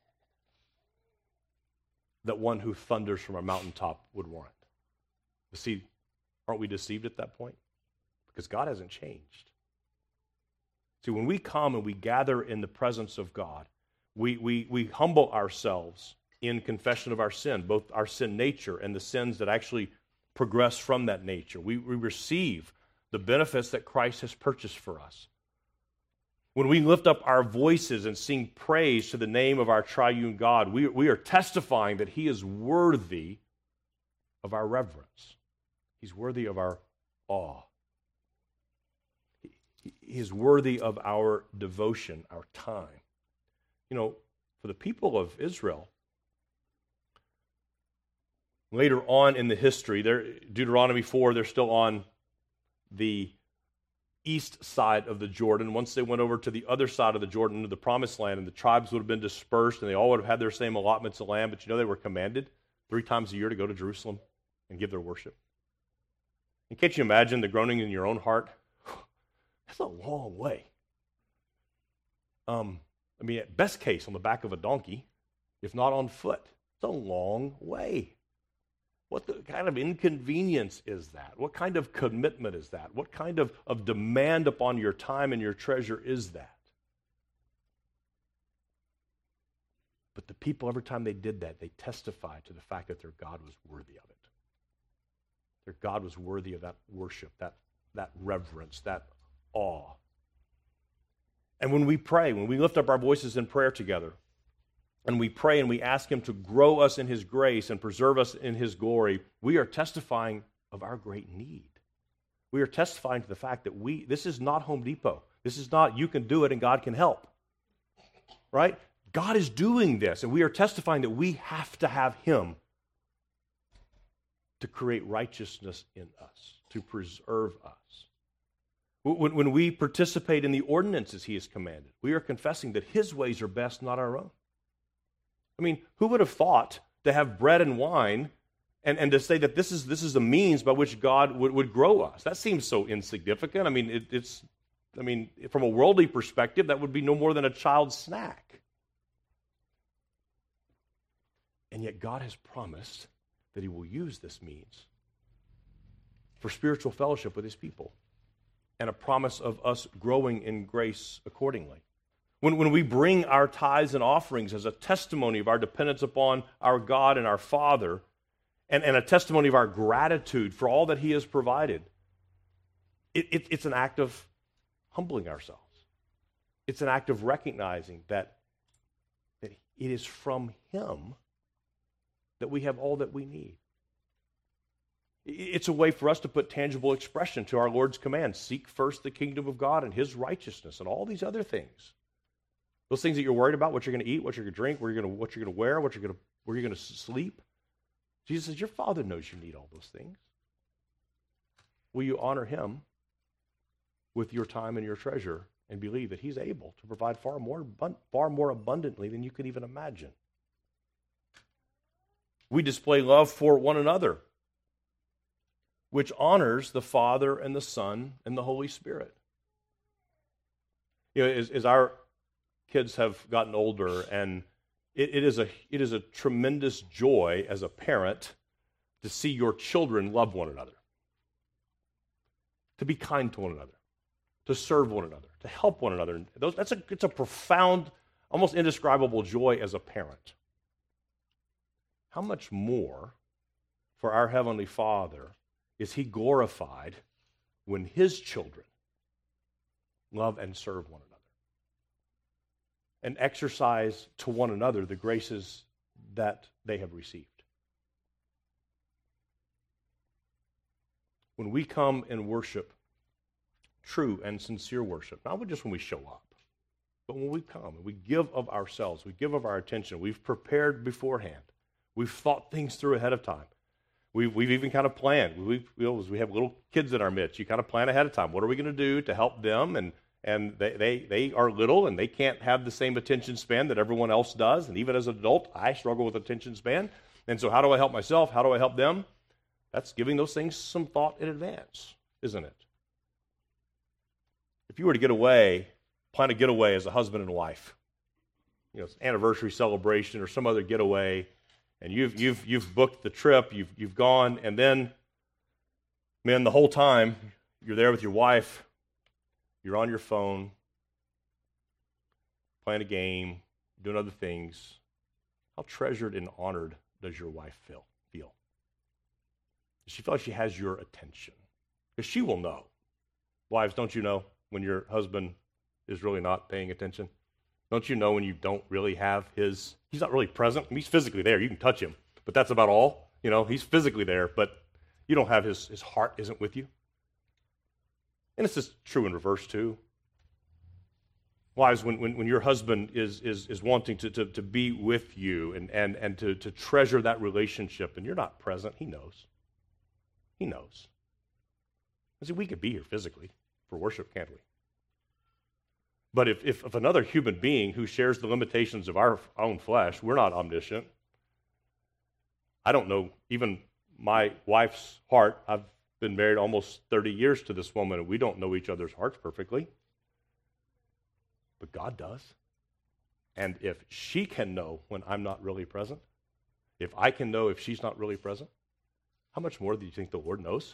that one who thunders from a mountaintop would warrant. But see, aren't we deceived at that point? Because God hasn't changed. See, when we come and we gather in the presence of God, we, we, we humble ourselves in confession of our sin, both our sin nature and the sins that actually progress from that nature. We, we receive the benefits that Christ has purchased for us. When we lift up our voices and sing praise to the name of our triune God, we, we are testifying that He is worthy of our reverence. He's worthy of our awe. He, he is worthy of our devotion, our time. You know, for the people of Israel, later on in the history, Deuteronomy four, they're still on the east side of the Jordan. Once they went over to the other side of the Jordan, to the promised land, and the tribes would have been dispersed, and they all would have had their same allotments of land, but you know they were commanded three times a year to go to Jerusalem and give their worship. And can't you imagine the groaning in your own heart? That's a long way. Um, I mean, at best case, on the back of a donkey, if not on foot. It's a long way. What the kind of inconvenience is that? What kind of commitment is that? What kind of, of demand upon your time and your treasure is that? But the people, every time they did that, they testified to the fact that their God was worthy of it. Their God was worthy of that worship, that, that reverence, that awe. And when we pray, when we lift up our voices in prayer together, and we pray and we ask Him to grow us in His grace and preserve us in His glory, we are testifying of our great need. We are testifying to the fact that we, this is not Home Depot. This is not you can do it and God can help. Right? God is doing this, and we are testifying that we have to have Him to create righteousness in us, to preserve us. When, when we participate in the ordinances He has commanded, we are confessing that His ways are best, not our own. I mean, who would have thought to have bread and wine and, and to say that this is this is the means by which God would, would grow us? That seems so insignificant. I mean, it, it's, I mean, from a worldly perspective, that would be no more than a child's snack. And yet God has promised that He will use this means for spiritual fellowship with His people and a promise of us growing in grace accordingly. When, when we bring our tithes and offerings as a testimony of our dependence upon our God and our Father, and, and a testimony of our gratitude for all that He has provided, it, it, it's an act of humbling ourselves. It's an act of recognizing that, that it is from Him that we have all that we need. It's a way for us to put tangible expression to our Lord's command. Seek first the kingdom of God and His righteousness and all these other things. Those things that you're worried about, what you're going to eat, what you're going to drink, where you're going to, what you're going to wear, what you're going to, where you're going to sleep. Jesus says, your Father knows you need all those things. Will you honor Him with your time and your treasure and believe that He's able to provide far more, far more abundantly than you could even imagine? We display love for one another, which honors the Father and the Son and the Holy Spirit. You know, as, as our kids have gotten older, and it, it is a it is a tremendous joy as a parent to see your children love one another, to be kind to one another, to serve one another, to help one another. Those, that's a it's a profound, almost indescribable joy as a parent. How much more for our Heavenly Father is He glorified when His children love and serve one another and exercise to one another the graces that they have received. When we come and worship, true and sincere worship, not just when we show up, but when we come and we give of ourselves, we give of our attention, we've prepared beforehand, we've thought things through ahead of time. We've, we've even kind of planned. We, you know, we have little kids in our midst. You kind of plan ahead of time. What are we going to do to help them? And and they, they, they are little, and they can't have the same attention span that everyone else does. And even as an adult, I struggle with attention span. And so how do I help myself? How do I help them? That's giving those things some thought in advance, isn't it? if you were to get away, plan a getaway as a husband and wife, you know, it's anniversary celebration or some other getaway, and you've you've you've booked the trip, you've you've gone, and then, man, the whole time you're there with your wife, you're on your phone, playing a game, doing other things. How treasured and honored does your wife feel? Feel? Does she feel like she has your attention? Because she will know. Wives, don't you know when your husband is really not paying attention? Don't you know when you don't really have his, he's not really present? I mean, he's physically there. You can touch him, but that's about all. You know, he's physically there, but you don't have his, his heart isn't with you. And this is true in reverse too. Wives, when, when, when your husband is, is, is wanting to, to, to be with you and, and, and to, to treasure that relationship and you're not present, he knows. He knows. See, we could be here physically for worship, can't we? But if, if, if another human being who shares the limitations of our own flesh, we're not omniscient. I don't know even my wife's heart. I've been married almost thirty years to this woman, and we don't know each other's hearts perfectly. But God does. And if she can know when I'm not really present, if I can know if she's not really present, how much more do you think the Lord knows?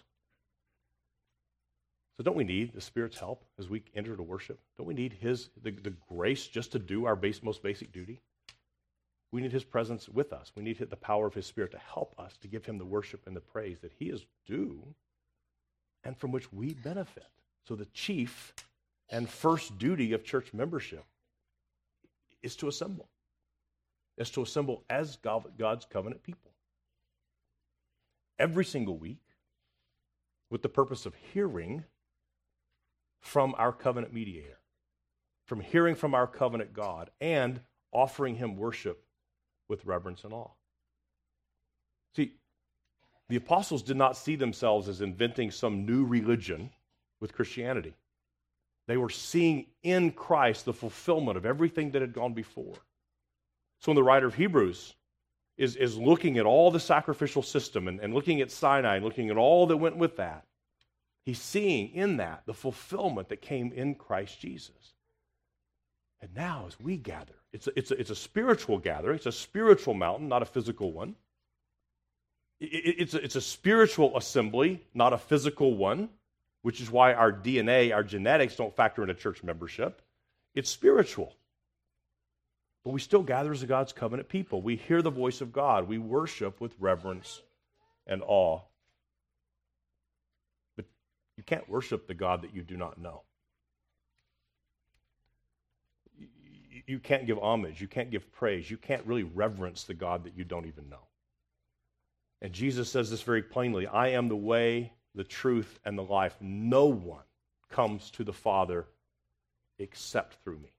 So don't we need the Spirit's help as we enter to worship? Don't we need His the, the grace just to do our base, most basic duty? We need His presence with us. We need the power of His Spirit to help us to give Him the worship and the praise that He is due and from which we benefit. So the chief and first duty of church membership is to assemble. Is to assemble as God's covenant people. Every single week with the purpose of hearing from our covenant mediator, from hearing from our covenant God, and offering Him worship with reverence and awe. See, the apostles did not see themselves as inventing some new religion with Christianity. They were seeing in Christ the fulfillment of everything that had gone before. So when the writer of Hebrews is, is looking at all the sacrificial system and, and looking at Sinai and looking at all that went with that, he's seeing in that the fulfillment that came in Christ Jesus. And now as we gather, it's a, it's a, it's a spiritual gathering. It's a spiritual mountain, not a physical one. It, it, it's, a, it's a spiritual assembly, not a physical one, which is why our D N A, our genetics don't factor into church membership. It's spiritual. But we still gather as God's covenant people. We hear the voice of God. We worship with reverence and awe. But you can't worship the God that you do not know. You can't give homage. You can't give praise. You can't really reverence the God that you don't even know. And Jesus says this very plainly, I am the way, the truth, and the life. No one comes to the Father except through me.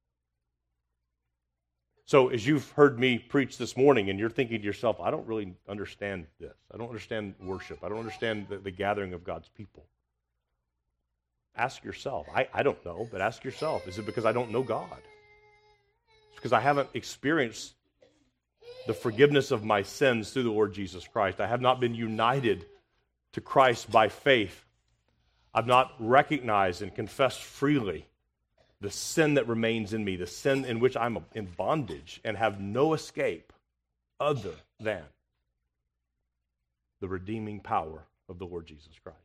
So as you've heard me preach this morning and you're thinking to yourself, I don't really understand this. I don't understand worship. I don't understand the, the gathering of God's people. Ask yourself. I, I don't know, but ask yourself, is it because I don't know God? It's because I haven't experienced the forgiveness of my sins through the Lord Jesus Christ. I have not been united to Christ by faith. I've not recognized and confessed freely the sin that remains in me, the sin in which I'm in bondage and have no escape other than the redeeming power of the Lord Jesus Christ.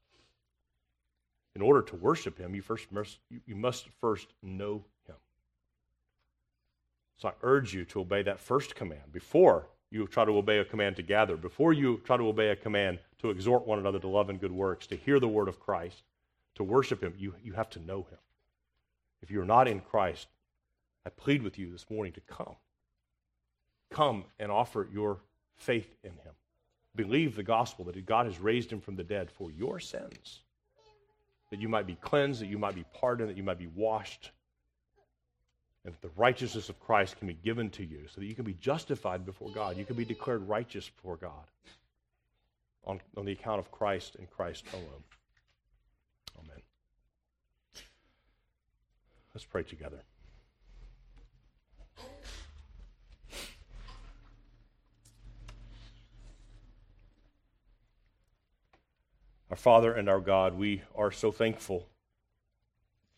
In order to worship Him, you first must, you must first know Him. So I urge you to obey that first command before you try to obey a command to gather, before you try to obey a command to exhort one another to love and good works, to hear the word of Christ, to worship Him. You, you have to know Him. If you're not in Christ, I plead with you this morning to come. Come and offer your faith in Him. Believe the gospel that God has raised Him from the dead for your sins, that you might be cleansed, that you might be pardoned, that you might be washed, and that the righteousness of Christ can be given to you so that you can be justified before God. You can be declared righteous before God on, on the account of Christ and Christ alone. Amen. Let's pray together. Our Father and our God, we are so thankful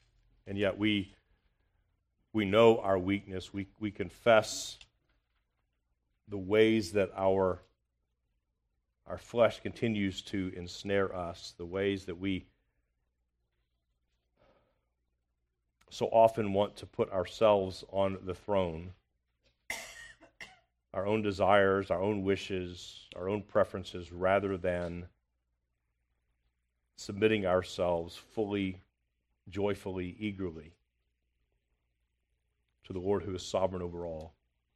And yet we we know our weakness. We we confess the ways that our our flesh continues to ensnare us, the ways that we so often want to put ourselves on the throne, our own desires, our own wishes, our own preferences, rather than submitting ourselves fully, joyfully, eagerly to the Lord who is sovereign over all.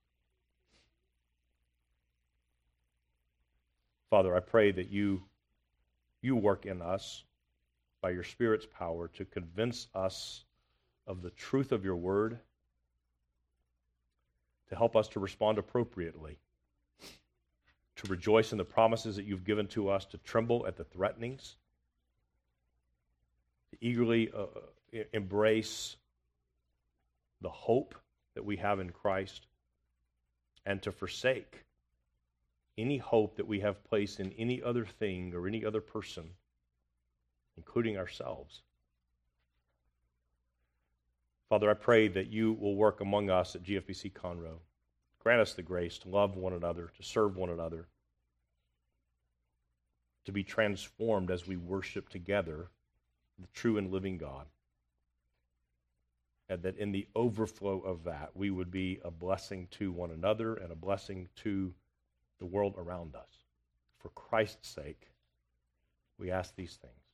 Father, I pray that you, you work in us by your Spirit's power to convince us of the truth of your word, to help us to respond appropriately, to rejoice in the promises that you've given to us, to tremble at the threatenings, to eagerly uh, embrace the hope that we have in Christ, and to forsake any hope that we have placed in any other thing or any other person, including ourselves. Father, I pray that you will work among us at G F B C Conroe. Grant us the grace to love one another, to serve one another, to be transformed as we worship together the true and living God. And that in the overflow of that, we would be a blessing to one another and a blessing to the world around us. For Christ's sake, we ask these things.